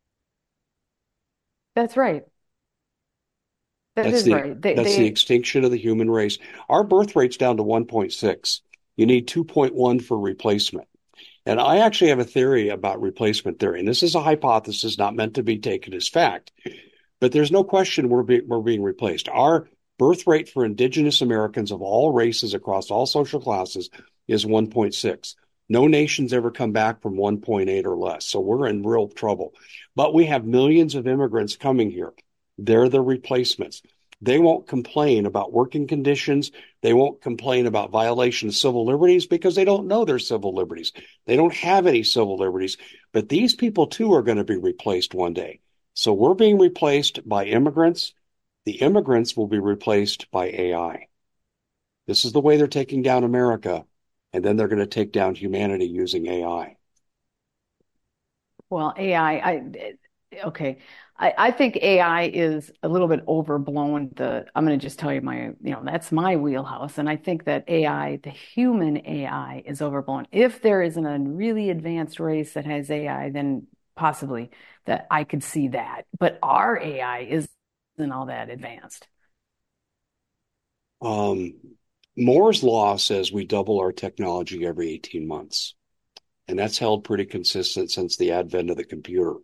That's right. That That's is the right. that's the extinction of the human race. Our birth rate's down to 1.6. You need 2.1 for replacement. And I actually have a theory about replacement theory, and this is a hypothesis not meant to be taken as fact. But there's no question we're being replaced. Our birth rate for indigenous Americans of all races across all social classes is 1.6. No nation's ever come back from 1.8 or less. So we're in real trouble. But we have millions of immigrants coming here. They're the replacements. They won't complain about working conditions. They won't complain about violation of civil liberties because they don't know their civil liberties. They don't have any civil liberties. But these people, too, are going to be replaced one day. So we're being replaced by immigrants. The immigrants will be replaced by AI. This is the way they're taking down America, and then they're going to take down humanity using AI. Well, okay. I think AI is a little bit overblown. I'm going to just tell you that's my wheelhouse. And I think that AI, the human AI, is overblown. If there isn't a really advanced race that has AI, then possibly that I could see that. But our AI isn't all that advanced. Um, Moore's law says we double our technology every 18 months. And that's held pretty consistent since the advent of the computer.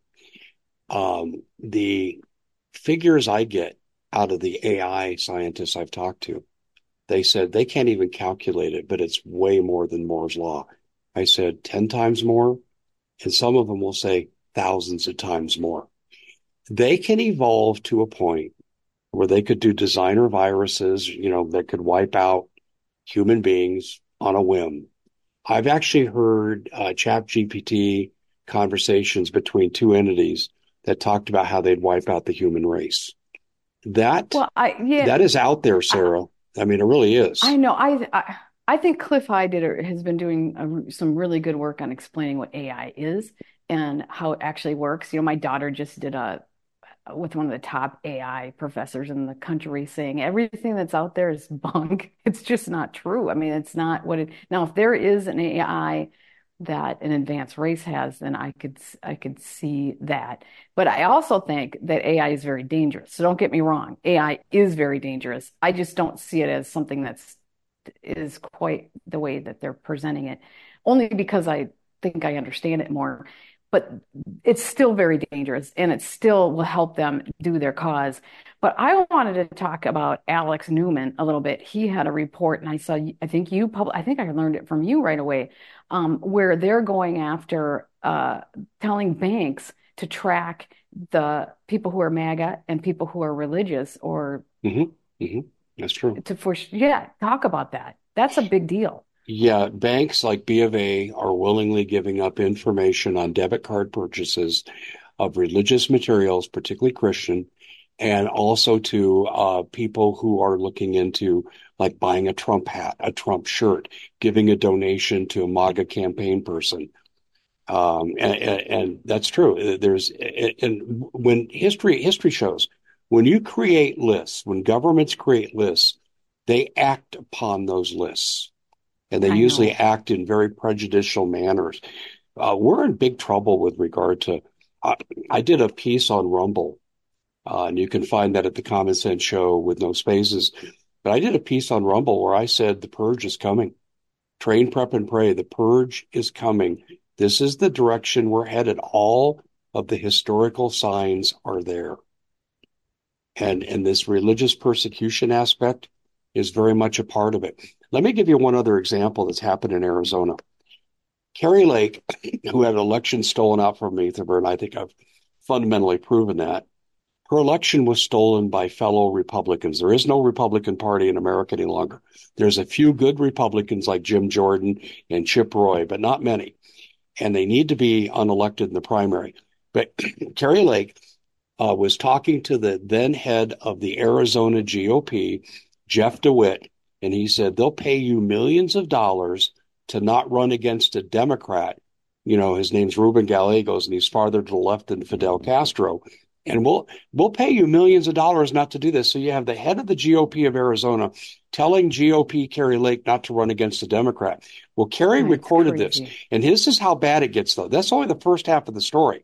The figures I get out of the AI scientists I've talked to, they said they can't even calculate it, but it's way more than Moore's law. I said 10 times more, and some of them will say thousands of times more. They can evolve to a point where they could do designer viruses, that could wipe out human beings on a whim. I've actually heard ChatGPT conversations between two entities that talked about how they'd wipe out the human race. That Well, that is out there, Sarah. I mean, it really is. I know. I think Cliff High has been doing some really good work on explaining what AI is and how it actually works. My daughter just did with one of the top AI professors in the country saying everything that's out there is bunk. It's just not true. I mean, it's not what it. Now, if there is an AI that an advanced race has, then I could see that. But I also think that AI is very dangerous. So don't get me wrong. AI is very dangerous. I just don't see it as something is quite the way that they're presenting it, only because I think I understand it more. But it's still very dangerous and it still will help them do their cause. But I wanted to talk about Alex Newman a little bit. He had a report, and I think I learned it from you right away, where they're going after telling banks to track the people who are MAGA and people who are religious or That's true. talk about that. That's a big deal. Yeah, banks like B of A are willingly giving up information on debit card purchases of religious materials, particularly Christian, and also to people who are looking into like buying a Trump hat, a Trump shirt, giving a donation to a MAGA campaign person. And that's true. And when history shows, when you create lists, when governments create lists, they act upon those lists, and they I usually know. act in very prejudicial manners. We're in big trouble with regard to. I did a piece on Rumble, and you can find that at the Common Sense Show with no spaces. But I did a piece on Rumble where I said the purge is coming. Train, prep, and pray. The purge is coming. This is the direction we're headed. All of the historical signs are there. And this religious persecution aspect is very much a part of it. Let me give you one other example that's happened in Arizona. Kari Lake, who had an election stolen out from Etherburn, and I think I've fundamentally proven that, her election was stolen by fellow Republicans. There is no Republican Party in America any longer. There's a few good Republicans like Jim Jordan and Chip Roy, but not many. And they need to be unelected in the primary. But Kari Lake was talking to the then head of the Arizona GOP, Jeff DeWitt, and he said, they'll pay you millions of dollars to not run against a Democrat. You know, his name's Ruben Gallegos, and he's farther to the left than Fidel Castro. And we'll pay you millions of dollars not to do this. So you have the head of the GOP of Arizona telling GOP Kari Lake not to run against a Democrat. Well, Kari recorded this, and this is how bad it gets, though. That's only the first half of the story.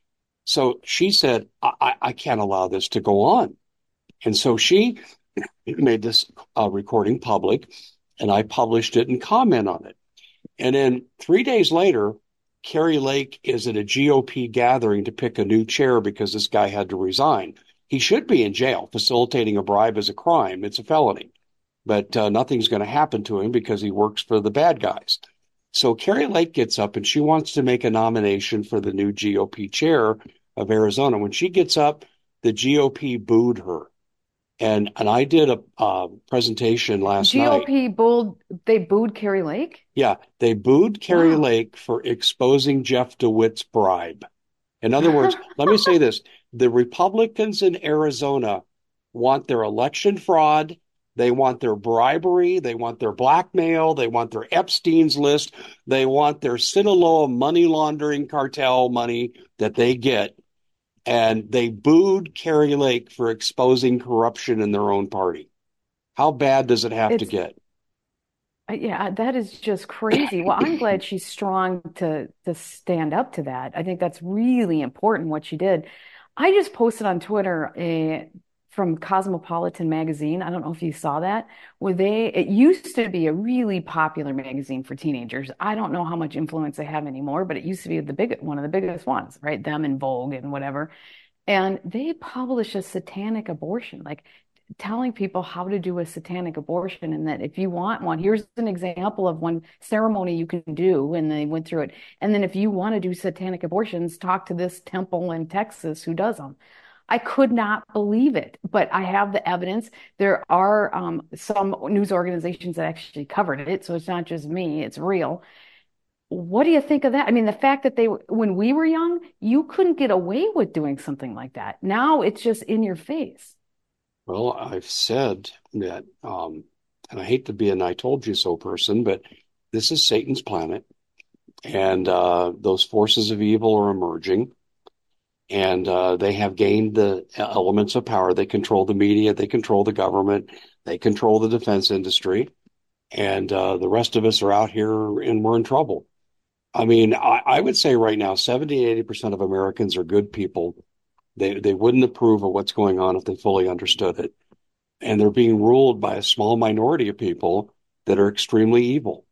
So she said, I can't allow this to go on. And so she made this recording public, and I published it and comment on it. And then 3 days later, Kari Lake is at a GOP gathering to pick a new chair because this guy had to resign. He should be in jail. Facilitating a bribe is a crime. It's a felony. But nothing's going to happen to him because he works for the bad guys. So Kari Lake gets up and she wants to make a nomination for the new GOP chair of Arizona. When she gets up, the GOP booed her. And I did a presentation last night. They booed Kari Lake? Yeah, they booed Kari Lake for exposing Jeff DeWitt's bribe. In other words, let me say this. The Republicans in Arizona want their election fraud. They want their bribery. They want their blackmail. They want their Epstein's list. They want their Sinaloa money laundering cartel money that they get. And they booed Kari Lake for exposing corruption in their own party. How bad does it have to get? Yeah, that is just crazy. Well, I'm glad she's strong to stand up to that. I think that's really important what she did. I just posted on Twitter from Cosmopolitan magazine. I don't know if you saw that, where it used to be a really popular magazine for teenagers. I don't know how much influence they have anymore, but it used to be one of the biggest ones, right? Them and Vogue and whatever. And they publish a satanic abortion, like telling people how to do a satanic abortion, and that if you want one, here's an example of one ceremony you can do, and they went through it. And then if you want to do satanic abortions, talk to this temple in Texas who does them. I could not believe it, but I have the evidence. There are some news organizations that actually covered it, so it's not just me, it's real. What do you think of that? I mean, the fact that when we were young, you couldn't get away with doing something like that. Now it's just in your face. Well, I've said that, and I hate to be an I told you so person, but this is Satan's planet, and those forces of evil are emerging, and they have gained the elements of power. They control the media, they control the government, they control the defense industry, and the rest of us are out here and we're in trouble. I mean, I would say right now, 70-80% of Americans are good people. They wouldn't approve of what's going on if they fully understood it. And they're being ruled by a small minority of people that are extremely evil.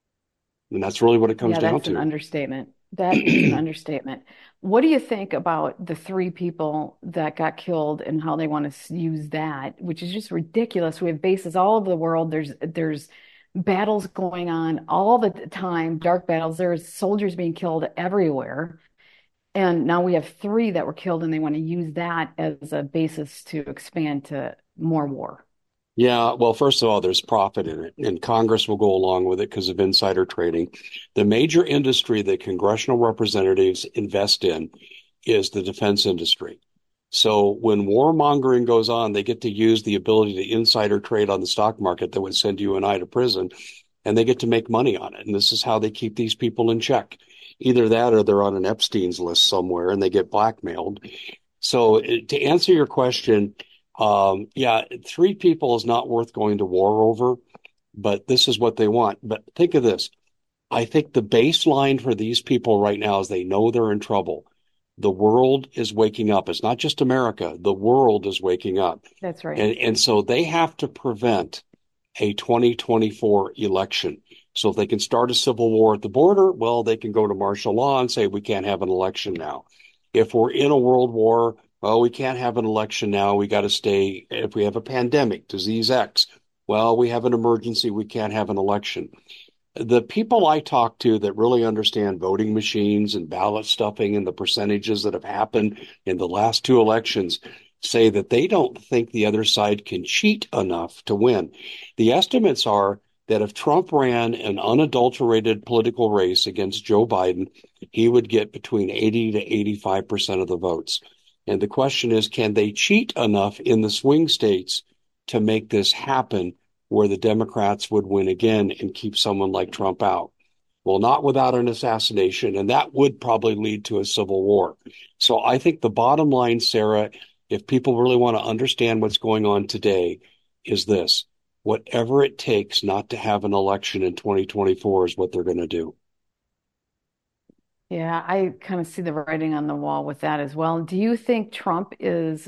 And that's really what it comes down to. Yeah, that's an understatement. That is an understatement. What do you think about the 3 people that got killed and how they want to use that, which is just ridiculous? We have bases all over the world. There's battles going on all the time, dark battles. There's soldiers being killed everywhere. And now we have 3 that were killed, and they want to use that as a basis to expand to more war. Yeah, well, first of all, there's profit in it, and Congress will go along with it because of insider trading. The major industry that congressional representatives invest in is the defense industry. So when warmongering goes on, they get to use the ability to insider trade on the stock market that would send you and I to prison, and they get to make money on it. And this is how they keep these people in check. Either that or they're on an Epstein's list somewhere and they get blackmailed. So to answer your question, yeah, 3 people is not worth going to war over, but this is what they want. But think of this. I think the baseline for these people right now is they know they're in trouble. The world is waking up. It's not just America. The world is waking up. That's right. And so they have to prevent a 2024 election. So if they can start a civil war at the border, well, they can go to martial law and say we can't have an election now. If we're in a world war, Well, we can't have an election now. We got to stay. If we have a pandemic, disease X, well, we have an emergency. We can't have an election. The people I talk to that really understand voting machines and ballot stuffing and the percentages that have happened in the last two elections say that they don't think the other side can cheat enough to win. The estimates are that if Trump ran an unadulterated political race against Joe Biden, he would get between 80 to 85% of the votes. And the question is, can they cheat enough in the swing states to make this happen where the Democrats would win again and keep someone like Trump out? Well, not without an assassination, and that would probably lead to a civil war. So I think the bottom line, Sarah, if people really want to understand what's going on today, is this: whatever it takes not to have an election in 2024 is what they're going to do. Yeah, I kind of see the writing on the wall with that as well. Do you think Trump is,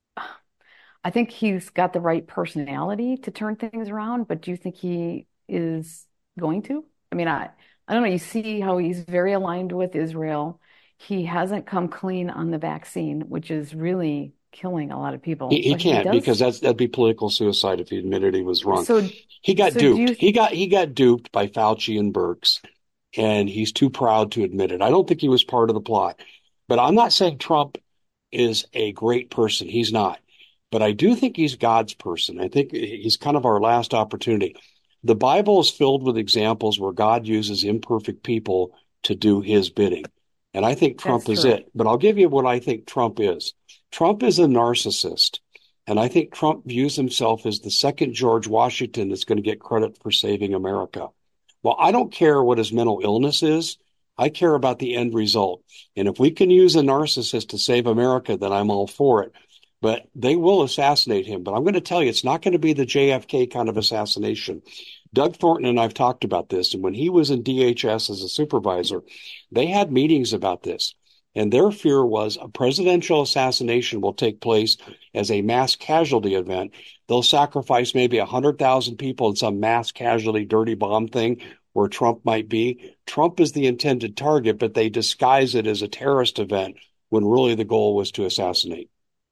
I think he's got the right personality to turn things around, but do you think he is going to? I mean, I don't know. You see how he's very aligned with Israel. He hasn't come clean on the vaccine, which is really killing a lot of people, He but he can't does. because that'd be political suicide if he admitted he was wrong. So, He got so do duped. you, He got duped by Fauci and Birx, and he's too proud to admit it. I don't think he was part of the plot. But I'm not saying Trump is a great person. He's not. But I do think he's God's person. I think he's kind of our last opportunity. The Bible is filled with examples where God uses imperfect people to do his bidding. And I think that's Trump is true. it. But I'll give you what I think Trump is. Trump is a narcissist. And I think Trump views himself as the second George Washington that's going to get credit for saving America. Well, I don't care what his mental illness is. I care about the end result. And if we can use a narcissist to save America, then I'm all for it. But they will assassinate him. But I'm going to tell you, it's not going to be the JFK kind of assassination. Doug Thornton and I've talked about this. And when he was in DHS as a supervisor, they had meetings about this. And their fear was a presidential assassination will take place as a mass casualty event. They'll sacrifice maybe 100,000 people in some mass casualty dirty bomb thing where Trump might be. Trump is the intended target, but they disguise it as a terrorist event when really the goal was to assassinate.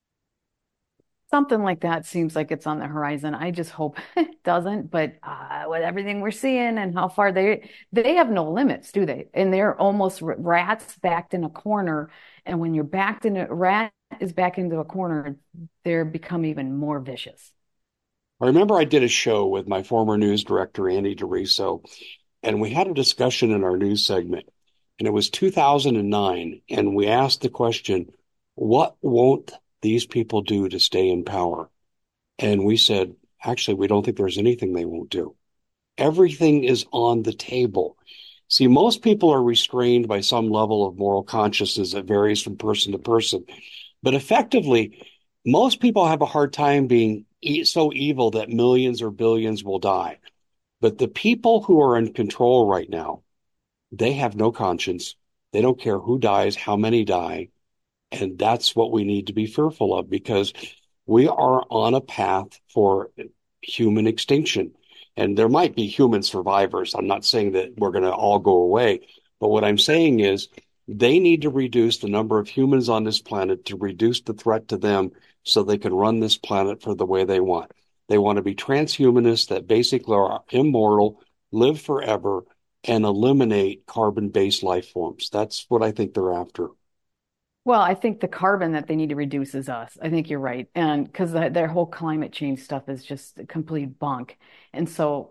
Something like that seems like it's on the horizon. I just hope it doesn't. But with everything we're seeing and how far they have no limits, do they? And they're almost rats backed in a corner. And when you're backed in a rat is back into a corner, they're become even more vicious. I remember I did a show with my former news director, Andy DeRiso, and we had a discussion in our news segment. And it was 2009. And we asked the question, what won't these people do to stay in power? And we said, actually, we don't think there's anything they won't do. Everything is on the table. See, most people are restrained by some level of moral consciousness that varies from person to person. But effectively, most people have a hard time being so evil that millions or billions will die. But the people who are in control right now, they have no conscience. They don't care who dies, how many die. And that's what we need to be fearful of because we are on a path for human extinction. And there might be human survivors. I'm not saying that we're going to all go away. But what I'm saying is they need to reduce the number of humans on this planet to reduce the threat to them so they can run this planet for the way they want. They want to be transhumanists that basically are immortal, live forever, and eliminate carbon-based life forms. That's what I think they're after. Well, I think the carbon that they need to reduce is us. I think you're right. And because their whole climate change stuff is just complete bunk. And so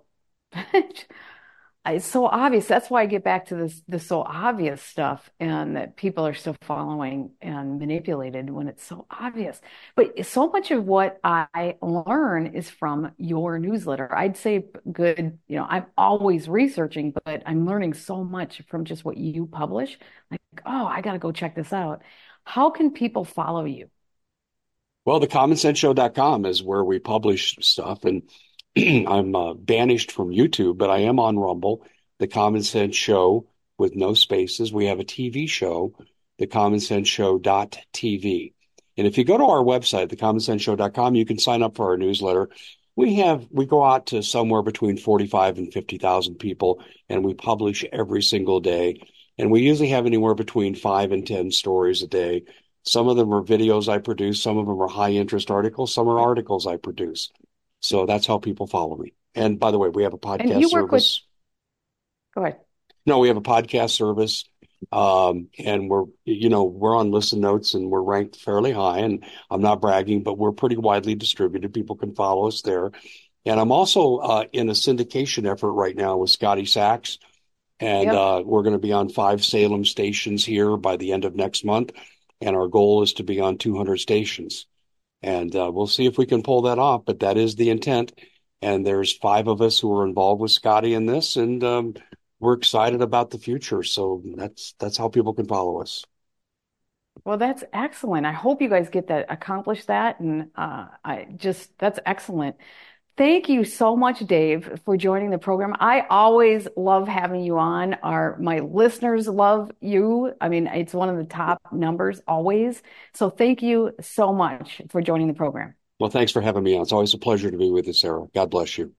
it's so obvious. That's why I get back to this so obvious stuff and that people are still following and manipulated when it's so obvious. But so much of what I learn is from your newsletter. I'd say good, I'm always researching, but I'm learning so much from just what you publish. Like, oh, I got to go check this out. How can people follow you? Well, thecommonsenseshow.com is where we publish stuff, and I'm banished from YouTube, but I am on Rumble, The Common Sense Show with no spaces. We have a TV show, thecommonsenseshow.tv. And if you go to our website, thecommonsenseshow.com, you can sign up for our newsletter. We go out to somewhere between 45 and 50,000 people, and we publish every single day. And we usually have anywhere between 5 and 10 stories a day. Some of them are videos I produce. Some of them are high interest articles. Some are articles I produce. So that's how people follow me. And by the way, we have a And podcast you work with, service. go ahead. No, we have a podcast service. And we're on Listen Notes and we're ranked fairly high. And I'm not bragging, but we're pretty widely distributed. People can follow us there. And I'm also in a syndication effort right now with Scotty Sachs. And Yep. we're going to be on 5 Salem stations here by the end of next month. And our goal is to be on 200 stations. And we'll see if we can pull that off, but that is the intent. And there's 5 of us who are involved with Scotty in this, and we're excited about the future. So that's how people can follow us. Well, that's excellent. I hope you guys get that, accomplish that. And that's excellent. Thank you so much, Dave, for joining the program. I always love having you on. My listeners love you. I mean, it's one of the top numbers always. So thank you so much for joining the program. Well, thanks for having me on. It's always a pleasure to be with you, Sarah. God bless you.